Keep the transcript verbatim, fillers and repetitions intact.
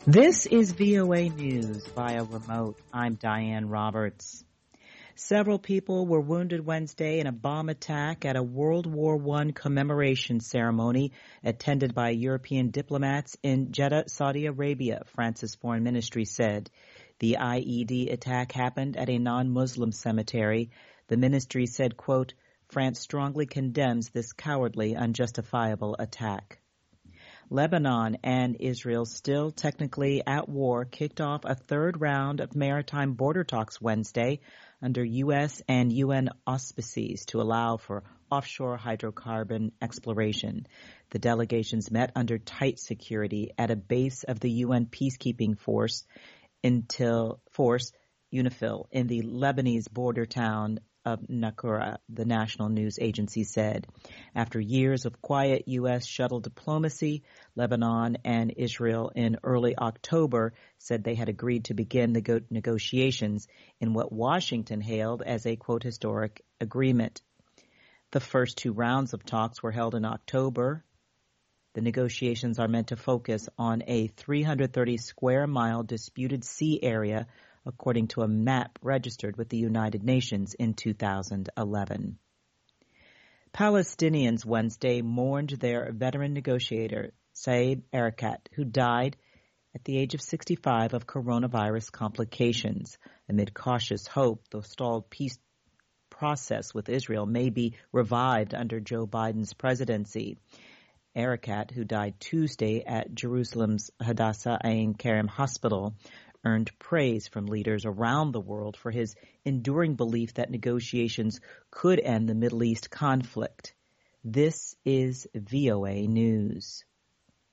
This is V O A News via remote. I'm Diane Roberts. Several people were wounded Wednesday in a bomb attack at a World War One commemoration ceremony attended by European diplomats in Jeddah, Saudi Arabia, France's foreign ministry said. The I E D attack happened at a non-Muslim cemetery. The ministry said, quote, France strongly condemns this cowardly, unjustifiable attack. Lebanon and Israel, still technically at war, kicked off a third round of maritime border talks Wednesday under U S and U N auspices to allow for offshore hydrocarbon exploration. The delegations met under tight security at a base of the U N peacekeeping force until force UNIFIL in the Lebanese border town of Nakura, the national news agency said. After years of quiet U S shuttle diplomacy, Lebanon and Israel in early October said they had agreed to begin the negotiations in what Washington hailed as a, quote, historic agreement. The first two rounds of talks were held in October. The negotiations are meant to focus on a three hundred thirty square mile disputed sea area, according to a map registered with the United Nations in two thousand eleven. Palestinians Wednesday mourned their veteran negotiator, Saeb Erekat, who died at the age of sixty-five of coronavirus complications. Amid cautious hope, the stalled peace process with Israel may be revived under Joe Biden's presidency. Erekat, who died Tuesday at Jerusalem's Hadassah Ein Kerem Hospital, earned praise from leaders around the world for his enduring belief that negotiations could end the Middle East conflict. This is V O A News.